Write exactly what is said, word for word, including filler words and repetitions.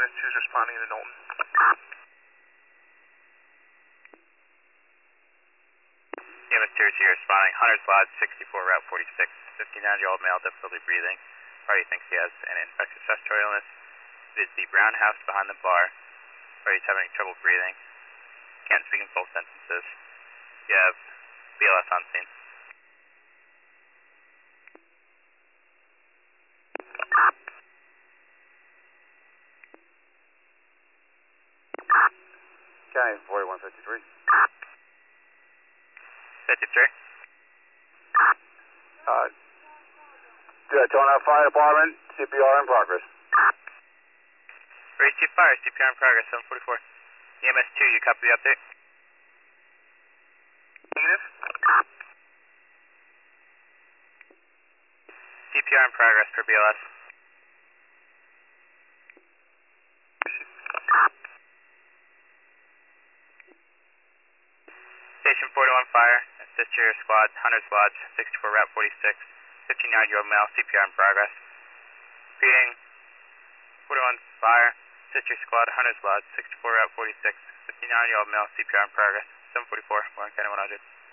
S two is responding to Knowlton. E M S two is here responding. Hunter's Lodge, sixty-four, Route forty-six. fifty-nine-year-old male, difficulty breathing. Party thinks he has an infectious respiratory illness. It is the brown house behind the bar. Party's having trouble breathing. Can't speak in full sentences. You have B L S on scene. County forty-one fifty-three. fifty-three. Uh, Daytona Fire Department, C P R in progress. Raise two fire, C P R in progress, seven forty-four. E M S two, you copy the update? Negative. C P R in progress for B L S. Station forty-one fire, assist your squad, Hunter's Lodge, sixty-four, Route forty-six. fifty-nine-year-old male, C P R in progress. Repeating, forty-one fire, assist your squad, Hunter's Lodge, sixty-four, Route forty-six. fifty-nine-year-old male, C P R in progress. seven forty-four, Warren County one hundred.